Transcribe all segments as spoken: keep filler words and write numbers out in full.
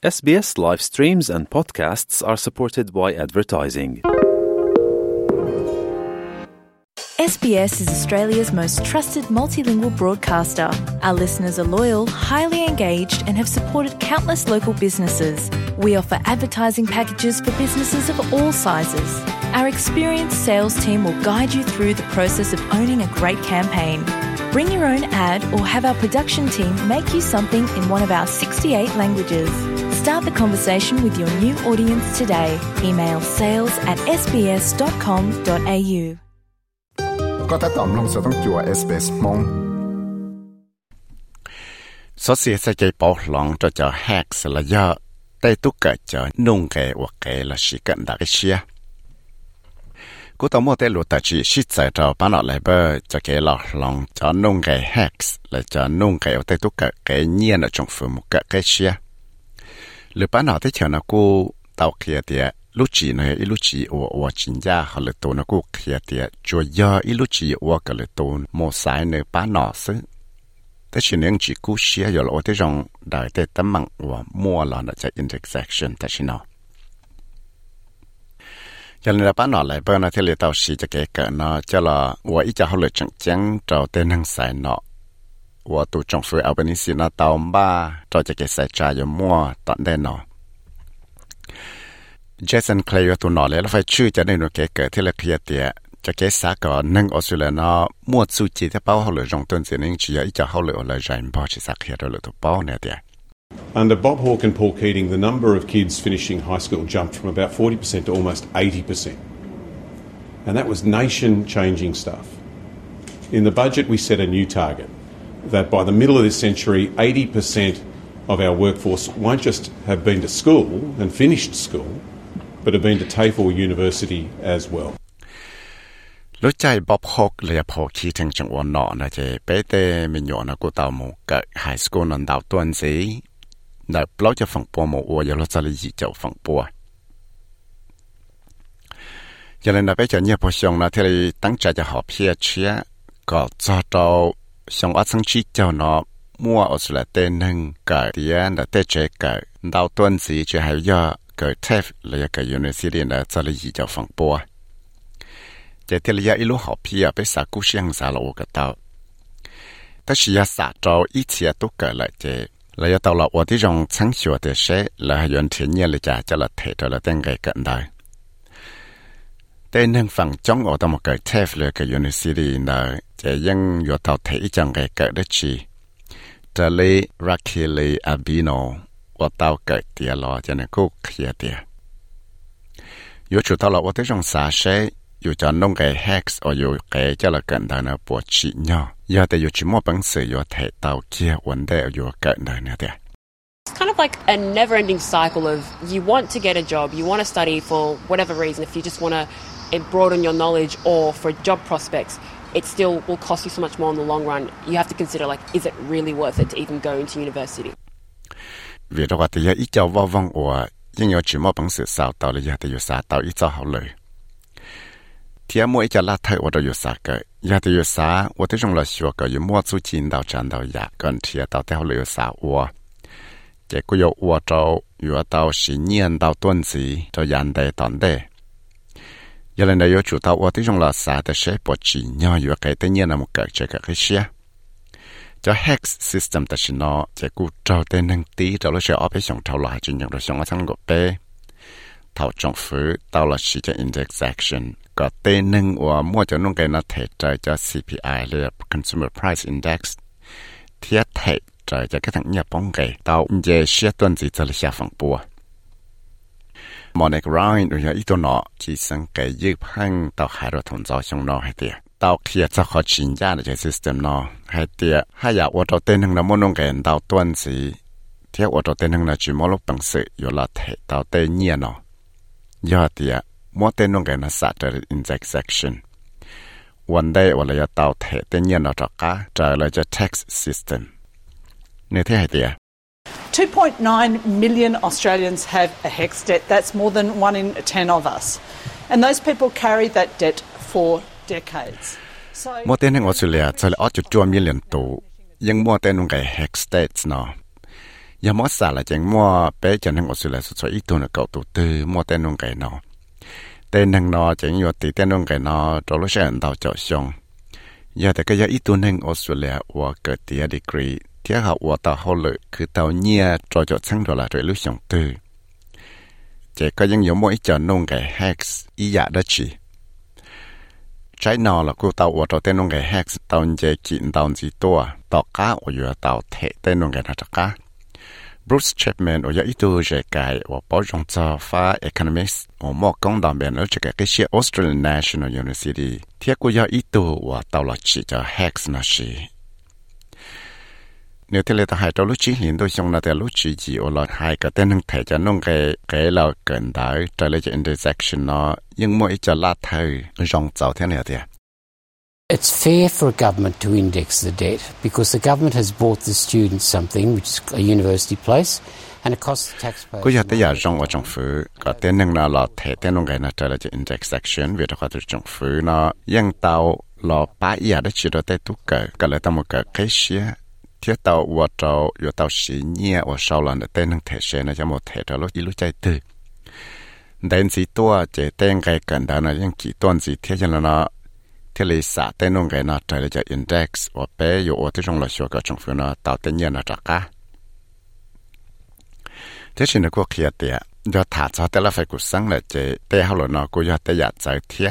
S B S live streams and podcasts are supported by advertising. S B S is Australia's most trusted multilingual broadcaster. Our listeners are loyal, highly engaged, and have supported countless local businesses. We offer advertising packages for businesses of all sizes. Our experienced sales team will guide you through the process of owning a great campaign. Bring your own ad or have our production team make you something in one of our sixty-eight languages. Start the conversation with your new audience today. Email sales at s b s dot com dot a u. ก็ถ้าตอมลงจะต้องจั่ว เอส บี เอส มองสอเสียใจปอกหลงจะจะแฮกสละยะได้ตุกเกิดจะนุ่งแกวแกละชิกันดักเชียกูต้องมอเตลูตัดจีชิดใจจะปานอะไรเบอร์จะแกหลอกหลงจะนุ่งแกแฮกส์และจะนุ่งแกวได้ตุกเกิดแกเนียนจงฝืนมุกแกเชียหรือปานที่เชื่อนะกูเตาเคียเดียลูกจีเนี่ยอีลูกจีวัววัวจินยาเขาเลยตัวนักกูเขียเดียจัวยาอีลูกจีวัวก็เลยตัวโมสายเนี่ยป้าหนอซึ่งแต่ชิ้นยังจีกูเชียอยู่แล้วที่รองได้แต่ตั้มมังว่ามัวหลอนจะ intersection แต่ชิ้นเอาอย่างนี้ป้าหนอเลยเบอร์นะที่เราตัวสีจะเกิดเนาะจะละว่าอีจะเขาเลยจังจังเราเต้นนั่งใส่เนาะว่าตัวจงฟื้นเอาไปนี่สินะตัวบ้าเราจะเกิดใส่ใจอยู่มัวตอนได้เนาะJason Clay ตัวหนอเลยแล้วไฟชื่อจะได้หนูเกิดที่ละเคลียเตียจะเกิดสาก่อนนั่งออสเตรเลียเนาะมั่วสู้จีที่เป้าเขาเลยจงต้นเสียงจีอีจะเขาเลยอะไรใจไม่พอจะสักเหตุเลยตัวเป้าเนี่ยเตีย Under Bob Hawke and Paul Keating, the number of kids finishing high school jumped from about forty percent to almost eighty percent. And that was nation-changing stuff. In the budget, we set a new target that by the middle of this century, eighty percent of our workforce won't just have been to school and finished school, but have been to TAFE or university as well. รู้ใจบ๊อบฮอกเลยพอคิดถึงจังหวะนอนะเจเป้เตมีหยอนะกูเตาหมูกับไฮสคูลนันดาวต้นสีแต่เปล่าจะฝังปัวหมูวัวยาลจะเลยจีเจ้าฝังปัวอย่างนั้นนะไปจะเนี่ยพอชงนะที่เราตั้งใจจะหอบเพียเชียก็จะเราชงอัดสังชีเจ้าเนาะมั่วอสุรเตนึงกับเดียนแต่เตเจกับดาวต้นสีจะให้ยาเกิดเทฟเลยกับยูนิซีเรียนแต่จะเลยจีเจ้าฝังปัวจะที่ระยะอีลูกหอบเพียไปสักกุเชียงสารโอกับเตาแต่ชียาสาเจ้าอีเชียตุกเกิดเลยเจระยะเตาเราว่าที่รองชั้งชัวเตเชแล้วย้อนเทียนเนี่ยเลยจะจะละเทจะละเต้งไกกันได้แต่หนึ่งฝั่งจ้องออกตามเกิดเทฟเลยกับยูนิซีรีนะจะยังอยู่เตาเทอีจังไกเกิดได้ชีจะเลยรักเคลีอาบิโนว่าเตาเกิดเตียรอจะเนี่ยกูเคลียเตียอยู่จุดเตาเราว่าที่รองสาเชอยู่จะนุ่งไก่แฮกส์orอยู่ไก่จะละกันได้นะปวดฉี่ย่อย่าแต่อยู่ชิมอปังสืออยู่เทเตาเกียวันได้อยู่กันได้เนี่ยเดีย It's kind of like a never-ending cycle of you want to get a job, you want to study for whatever reason, if you just want to broaden your knowledge or for job prospects, it still will cost you so much more in the long run. You have to consider, like, is it really worth it to even go into university? vì đó là thì ít cho vào vòng của nhưng nhiều chỉ một bằng sự sao tạo là giờ thìอยู่sao tạo ít cho họเลยที่มั่วจะลาไทยว่าเราอยู่สาเกยยาที่อยู่สาว่าที่จงเราชัวก็อยู่มั่วสู้จีนดาวจันดาวอยากกันเทียดาวแต่เขาเลยอยู่สาวัวเจ้าก็อยู่วัวเจ้าอยู่ดาวสีเนียนดาวต้นสีเจ้ายันเดตอนเดยาเลยนายอยู่ดาวว่าที่จงเราสาแต่เชฟปวดจีนย่ออยู่ไกลแต่เนียนมุกเกิดเจ้าก็เชียเจ้า hex system แต่ชินอเจ้ากูเจ้าเต้นหนึ่งตีเจ้าเราเชื่อเอาไปส่งเท่าไหร่จนอย่างเราส่งมาทั้งหมดเป้เท่าจงฟื้นเท่าเราชี้จะ intersectionก็เต้นหนึ่งว่ามั่วจะนุ่งกันนัดเทใจจะ ซี พี ไอ เรียก Consumer Price Index เทียบเทใจจะกระทั่งเนี่ยป้องกันเตาเยเชียต้นจีจะเลยเสียฝั่งปัวมอนิกไรน์หรืออีตัวหนอจีสังเกตยืดพังเตาหายรถถมจอชงนอให้เตียเตาเคลียจะขอชินยาในใจ system นอให้เตียให้อยากว่าเราเต้นหนึ่งนะมั่วนุ่งกันเตาต้นสีเทียบว่าเราเต้นหนึ่งนะจีมั่วลูกปังสืออยู่ละเทเตาเต้นเนี่ยนอยอดเตียมั่วเต้นนุ่งกันนะสัตว์ intersection วันได้วันเลยเตาเทเต้นเนี่ยนอจากก้าจะเลยจะ tax system เนี่ยที่ให้เตีย two point nine million Australians have a HEX debt. That's more than one in ten of us. And those people carry that debt for decades. So มั่วเต้นในออสเตรเลียจะเลยออดจุดจั่วมิลลิอนตัวยังมั่วเต้นนุ่งกัน HEX debts เนาะ giờ mót xả là chẳng mua bé cho nên một sự là sự cho ít tuổi là cậu tụ tư mua tên nông cái nó tên năng nó chẳng nhiều tỷ tên nông cái nó cho lúc sẽ đào cho xong giờ thì cái giờ ít tuổi nên Australia và cái tỷ degree thiết học và tàu hậu lực cứ tàu nhia cho cho sáng rồi là rồi lúc xong tư chỉ có những nhiều mỗi cho nông cái hex ý giả đó chỉ trái nào là cô tàu ở tên nông cái hex tàu chế kiện tàu gì to tàu cá ở giữa tàu thể tên nông cái nào cả Bruce Chapman ở dưới itu chế cái và bảo trong cho pha economics ở một công đoàn bên ở cái cái sự Australian National University thiết của dưới itu và tàu là chỉ cho hex nó chỉ nếu thế là hai trâu lúc chỉ liền tôi xong là theo lúc chỉ chỉ ở lại hai cái tên thể cho nông cái cái là gần tới trở lại cho intersection nó nhưng mỗi cho là thời rong dạo thế này thì It's fair for a government to index the debt because the government has bought the students something, which is a university place, and it costs the taxpayers. Cứ giờ tới giờ rong ở trong phủ, có tên năng nào là thể tên nông cái nó trở lại cho intersection, vì đó có từ trong phủ nó yang tàu là ba giờ đó chỉ đó tới tu cỡ, cái là tao một cái cái xía thiết tàu và tàu và tàu xí nhẹ và sau lần để tên năng thể xe nó cho một thể trở lúc lúc chạy từ đến gì tua chỉ tên cái cần đó là yang chỉ tuần gì thiết cho nó thế là xã tên nông cái nó trở lại cho index và béอยู่ở trong là số cái trong phủ nó tạo tên nhiên nó trả cả thế thì nó có kia tiệt do thả cho tên là phải cuộc sống là chỉ tên họ là nó cũng do tên giải giải thiết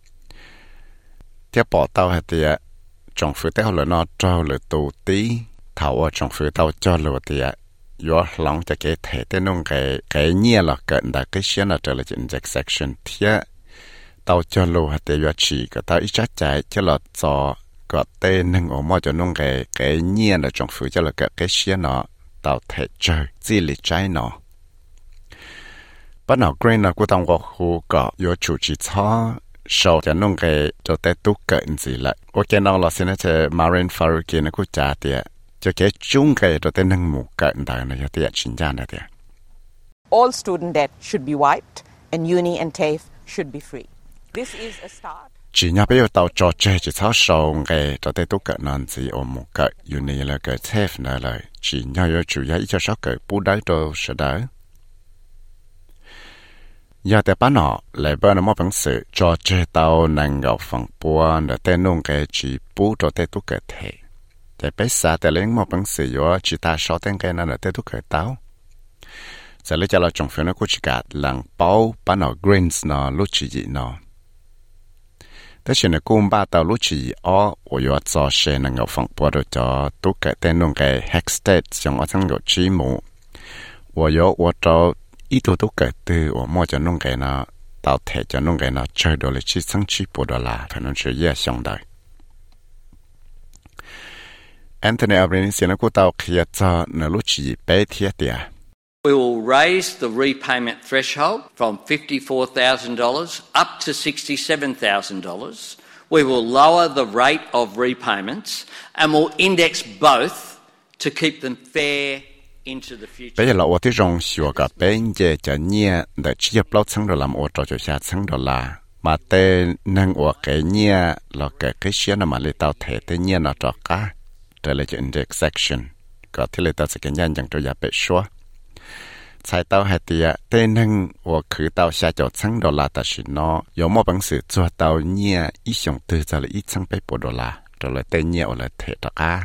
thiết bỏ tàu hay tiệt trong phủ tên họ là nó cho là tù tí thảo ở trong phủ tàu cho là tiệt do lòng cho cái thể tên nông cái cái nhiên là cận đã cái xe nó trở lại cho index section thiết tàu cho lô hạt tiêu chỉ cái tàu ít chắc chạy cho là cho cái tên nâng ở mọi chỗ nông cái cái nhiên ở trong phủ cho là cái cái xe nó tàu thể chơi gì lịch trái nó bắt đầu green là của tàu có khu có有chủ持操sau cho nông cái cho tới tu cận gì lại ở cái nào là Senator Marin Faruqi nó cũng trả tiền cho cái chung cái cho tới nâng một cận đó là cho tiền chính ra này tiền all student debt should be wiped and uni and TAFE should be free. This is a start. Chỉ nhà bây giờ tàu trò chơi chỉ tháo sầu cái cho tới tốt cỡ non gì ở một cái uni là cái TAFE này là chỉ nhà yêu chủ yếu cho sáu cái bù đáy đồ sẽ đỡ. Giờ tại bán họ lại bên nó bằng sự trò chơi tàu năng gặp phòng buôn để tên nông cái chỉ bù cho tới tốt cỡ thể. Tại bây giờ tại lấy một bằng sự yếu chỉ ta sáu tên cái này là tới tốt cỡ tàu. Giờ lấy cho là trong phiên nó cũng chỉ cả làng bao bán họ greens nó lúc chỉ gì nó. Thế thì nó cũng ba tàu lúc chỉ ở ở yếu cho xe năng gặp phòng buôn rồi cho tốt cỡ tên nông cái Hexted trong ở trong chỗ chỉ mù. Ở yếu ở cho ít đồ tốt cỡ từ ở mỗi cho nông cái nó tạo thể cho nông cái nó chơi đồ là chỉ sang chỉ bộ đồ là phải nói chuyện dễ xong đời. Anthony Albanese nó cũng tạo kia cho nó lúc chỉ bé thiết địa. We will raise the repayment threshold from fifty-four thousand dollars up to sixty-seven thousand dollars. We will lower the rate of repayments and will index both to keep them fair into the future. Bây giờ là ởที่รองชัวกับเป็นเจจะเนี่ยแต่ชี้จะปลดชั้งดอลลาร์อตัวจะชาชั้งดอลลาร์มาเต้นั่งอวกcáiเนี่ยเราเกิดcáiเชี่ยนมาเลยเตาเทเต้เนี่ยเราจะก้าแต่เลยจะ index section ก็ที่เลยเตาสแกนยันอย่างตัวอย่าเปชัวใช้เตาให้เตียเต้นั่งอวคือเตาชาจะชั้งดอลลาร์แต่สิเนาะ有冇本事做到เนี่ยอีสองตัวจะเลยอีชั้งไปปดอลลาร์จะเลยเต้เนี่ยอเลยเทตะก้า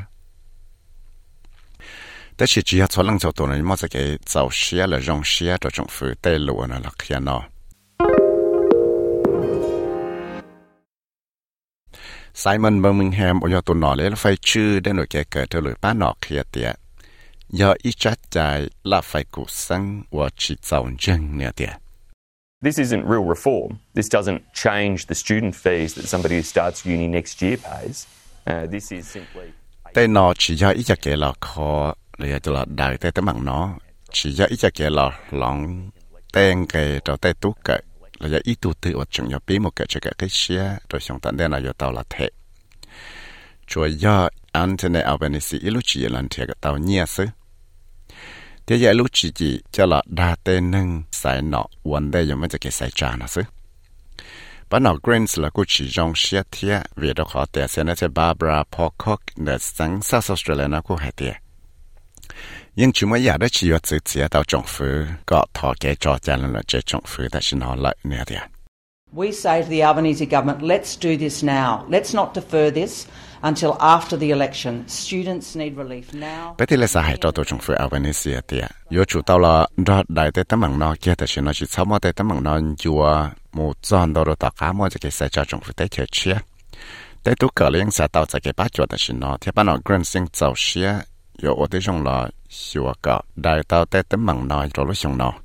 แต่是只要做冷做多呢，么子个早些了，让些这种负带路呢，了看喏。Simon Birmingham 我要ตัวหนอเลยแล้วไฟชื่อได้หน่วยแกเกิดเธอเลยป้าหนอเคลียเตียยออีจัดใจละไฟกุสังว่าชีเจ้าจังเนี่ยเตีย This isn't real reform. This doesn't change the student fees that somebody who starts uni next year pays. Uh, this is simply แต่หนอchỉ doอีจัดแกละคอเลยจะละได้แต่ตะมังเนาะchỉ do ít cái là lòng tên cái trò tay tú cái là do ít tu tư ở trong nhà bí một cái cho cái xe rồi xong tận đây là do tàu là thế rồi do Anthony Albanese ít lúc chỉ lần thì cái tàu nhẹ xứ thế giờ lúc chỉ chỉ cho là đa tên nâng sai nọ vấn đề giống như cái sai trả nó xứ bắt đầu Greens là cũng chỉ trong xe thiệt vì đó họ tiệt sẽ nói Barbara Pocock để sáng South Australia nó cũng hay tiệt nhưng chúng mới giờ đó chỉ có tự chế tàu政府có thọ cái trò chơi là chế政府但是nó lại nè thì We say to the Albanese government, let's do this now. Let's not defer this until after the election. Students need relief now. Bây giờ là sai cho tàu政府Albanese thì có chủ tàu là đó đại tế tấm bằng nó kia但是nó chỉ sau mỗi tế tấm bằng nó chùa một trăm đô la tất cả mỗi cái sai cho政府tế chế chia tế tu cỡ liên sai tàu sai cái bắt cho但是nó thì bắt nó grand sinh giàu xia有我哋用了小个大到在等门内做了上脑，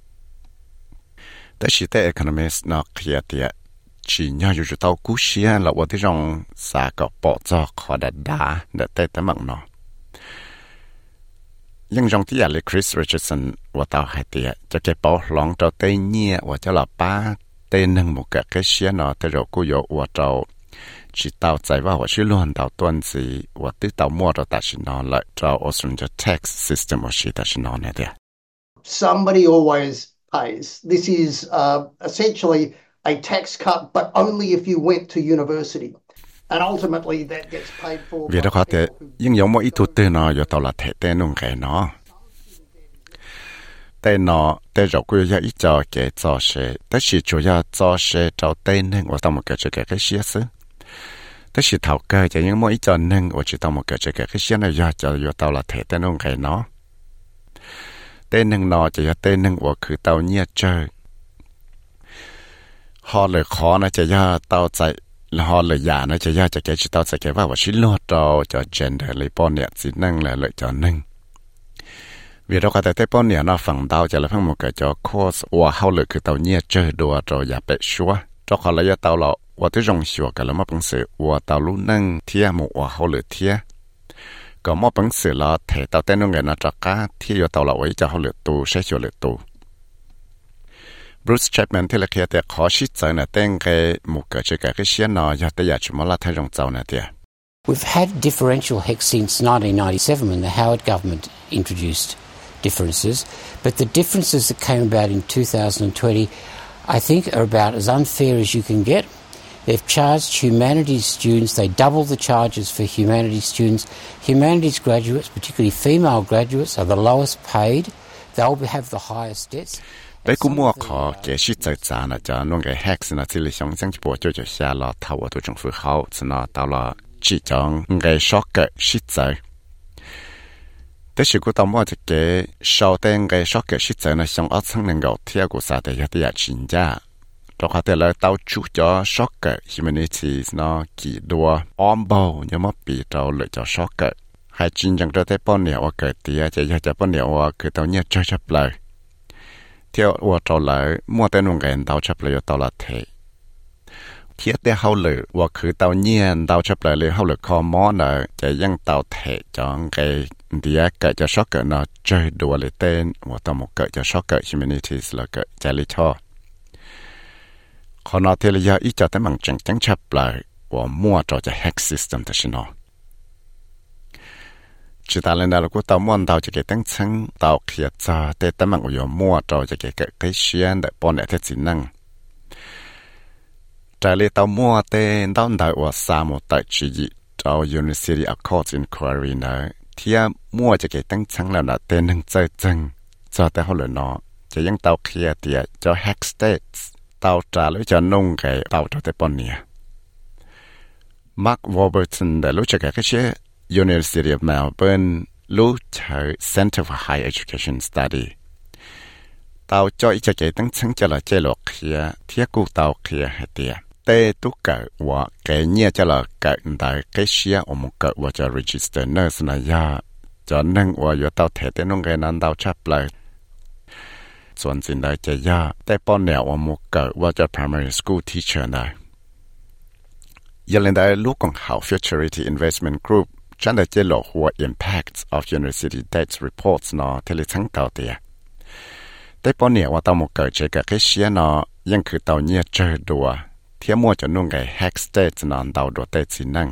但是在 economist 那企业的，只要就是到股市了，我哋用三个宝座可得打的在等门内。因用啲人嚟 Chris Richardson 我到係啲，就嘅寶浪到對呢，我就老爸對能冇嘅嘅些呢，對咗股有我就。知道在ว่า我是乱到段子，我对到末的但是呢，来找 Australian tax system 我是但是呢那的。 Somebody always pays. This is uh, essentially a tax cut, but only if you went to university. And ultimately that gets paid for. Vì đó có thể, nhưng giống mỗi thứ tư nó, có tao là thể tên nông cái nó. Tên nó, tên rồi cũng có ít cho cái cho sẽ, tất chỉ chủ yếu cho sẽ cho tên nên, và tao một cái cái cái xí xứ. Tất chỉ thảo cơ cho những mỗi cho nên我知道một cái cái cái xe này giờ cho giờ tao là thể tên ông cái nó tên nâng nó chỉ là tên nâng của cứ tao nhia chơi họ lời khó nó chỉ là tao chạy là họ lời giả nó chỉ là cho cái chỉ tao chạy cái vào và xin lo cho cho gender lấy bọn nhẹ chỉ nâng là lợi cho nâng vì đó có thể thấy bọn nhẹ nó phẳng tao chỉ là phẳng một cái cho course và họ lời cứ tao nhia chơi đùa rồi giả bệ xóa cho họ lấy tao là我对用学个了么本事，我到路能贴么我好了贴，个么本事了，提到等侬个那着家贴要到了位就好了多，些学了多。Bruce Chapman ที่ละเคียแต่ขอชิดใจนะแต่ง个มุกเจ个个เสียนะอยากแต่อยากจะมาละทายรงเจ้านะเดีย We've had differential hex since nineteen ninety-seven when the Howard government introduced differences, but the differences that came about in two thousand twenty, I think, are about as unfair as you can get. They've charged humanities students, they double the charges for humanities students. Humanities graduates, particularly female graduates, are the lowest paid. They'll have the highest debts. ไปกูมัวขอแกชิดใจจานะจะ弄个 hex นะที่เลย想将一波就就下了他我都政府好是呢到了即将个 shock 个ชิดใจ但是กู到末这个稍等个 shock 个ชิดใจนะ想二层能够贴过啥的也得要真假 cho họ thể là tao chú cho soccer humanities nó kỳ đua om bầu nhưng mà bị tao lợi cho soccer hai chính chẳng cho thấy bọn nẻo cái tia chỉ cho bọn nẻo cái tao nhớ chơi chấp lời theo và tao lại mua tên nông nghiệp tao chấp lời tao là thế thiết để hậu lử và cứ tao nhớ tao chấp lời hậu lử kho món là chỉ những tao thể cho cái tia cái cho soccer nó chơi đùa lấy tên và tao một cái cho soccer humanities là cái chạy lấy cho còn nó thì là giờ ít cho tới bằng chẳng chẳng chấp lại và mua cho cái hex system đó nó chỉ ta lên đó là của tao muốn tao cho cái tăng chân tao kia cho tới tới bằng của mua cho cái cái cái xuyên để bọn này thế gì năng trái lại tao mua tên tao đợi và sa một tại chỉ gì cho University Accords Inquiry nữa thì mua cho cái tăng chân là là tên năng chơi chân cho tới hồi nó chỉ những tao kia thì cho hex states tao trả lời cho nông cái tao cho tới bọn này. Mark Warburton đã lúc cho cái cái University of Melbourne lúc cho Center for Higher Education Study. Tao cho ít cho cái tăng chứng cho là chế lộc kia thiết cụ tao kia hay tiệt. Tê tu cỡ và cái nhẹ cho là cỡ đại cái xia ở một cỡ và cho register nurse này ya cho nên và yo tao thể tới nông cái nan tao chấp lại. ส่วนสิ่งใดจะยากแต่ป้อนแนวว่ามุกเกิดว่าจะ primary school teacher ได้ยังเล่นได้ลูกของเขา Futurity Investment Group ฉันได้เจอหลอกหัว impacts of university debt reports เนาะที่เลยทั้งเต่าเตียแต่ป้อนแนวว่าเต่ามุกเกิดเจอกับแค่เชียเนาะยังคือเต่าเนี่ยเจอดัวเทียมัวจะนุ่งไง hack state นอนเต่าดัวเตสินั่ง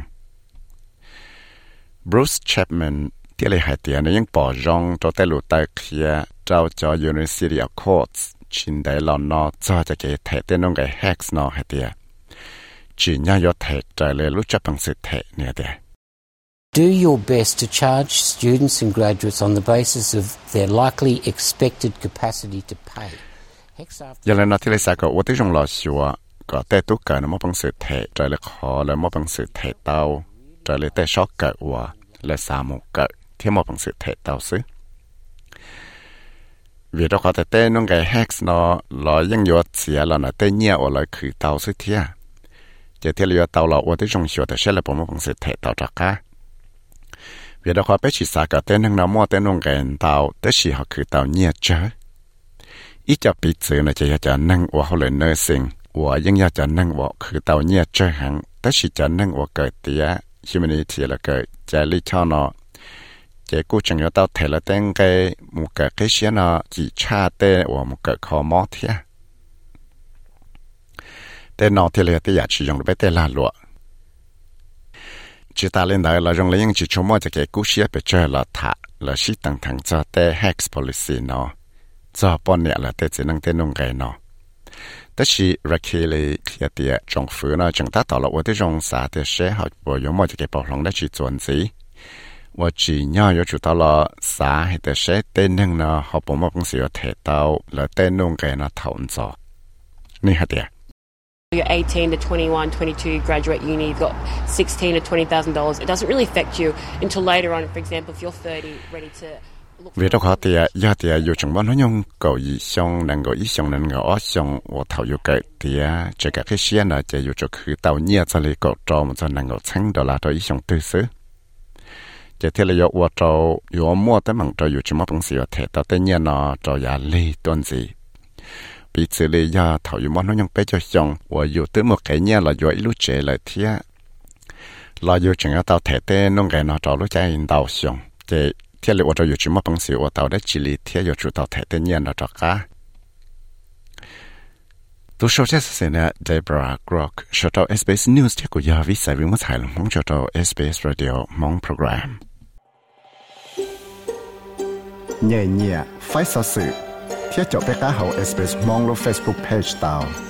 Bruce Chapman ที่เลยหายเตียเนี่ยยังปอจองตัวแต่หลุดใต้เคลียเจ้าจอ University Accords ชินได้หลอนนอจ้าจะเกเทเต้นงไง Hex นอให้เตียจีนย่ายอเทใจเลยรู้จักพังสิเทเนี่ยเดีย Do your best to charge students and graduates on the basis of their likely expected capacity to pay. Giờ là nói thì là sao có tôi trong lò xùa có tê tú cờ nó mất bằng sự thể trời là khó là mất bằng sự thể tao trời là tê sót cờ và là sao một cờ thì mất bằng sự thể tao xứ vì đó có thể tê nó cái hex nó là những yếu xía là nó tê nhiều ở lại khử tao xứ thia giờ thì là tao là ở tôi trong xùa thì sẽ là mất bằng sự thể tao ra cả vì đó có bé chỉ sao có tê năng nó mua tê nó cái tao tê chỉ họ khử tao nhiều chứ ít cho bị sự này chỉ cho năng và họ lại nơi sinh và những nhà cho năng vàคือtàu nhẹ chơi hàng tất chỉ cho năng và cái tia humanity là cái giải lý cho nó cái cố trình của tao thể là tên cái một cái cái xe nó chỉ cha tên và một cái khó mót thế tên nó thì là cái giá trị dùng để tên là lụa chỉ ta lên đây là dùng lấy những chỉ cho mỗi cái cố xe bị chơi là thả là sĩ tăng thẳng cho tên hex policy nó cho bọn nhẹ là tên chỉ năng tên nông cái nó tất nhiên là khi lấy cái tiền政府呢，政府到了我的用啥的时候，我有么这个包容的去做事，我只要有做到了啥的时，电能呢，好不么公司有提到了电能给呢投做，你还点 ？You're eighteen to twenty-one, twenty-two, graduate uni, you've got sixteen to twenty thousand dollars. It doesn't really affect you until later on. For example, if you're thirty, ready to vì đó họ thì giờ thì yêu trong bọn nó nhung cầu ý xong năng cầu ý xong năng cầu xong và thầu yêu cái thì chỉ cả cái xe này chỉ yêu cho cứ tàu nhẹ cho lấy cầu trò mà cho năng cầu trắng đó là cho ý xong tư xứ chỉ thì là yêu và trò yêu mua tới bằng trò yêu trong bọn sự thể tao tới nhẹ nó trò giá lý tuần gì bị xử lý giờ thầu yêu bọn nó nhung bé cho xong và yêu tới một cái nhẹ là yêu lúc trẻ lại thì là yêu chẳng có tao thể tên nông cái nó trò lúc trẻ in tàu xong thì thế là tôi chỉ mất bằng sự ở tàu đấy chỉ lý thế giờ chủ tàu thể tự nhiên là cho cả tôi sau đó sẽ là Deborah Grock cho tàu ét bê ét News thế của giờ viết sai với một hai lần mong cho tàu ét bê ét Radio mong program nhẹ nhẹ phải sao sự thế cho bé cá hậu ét bê ét mong lo Facebook page tàu